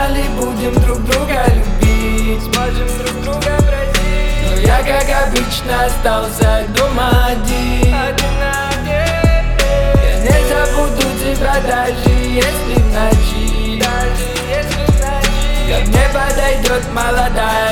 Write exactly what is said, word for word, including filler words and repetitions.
знали, будем друг друга любить, сможем друг друга простить. Но я, как обычно, остался дома один. Я не забуду тебя, даже если в ночи. Ко мне подойдет молодая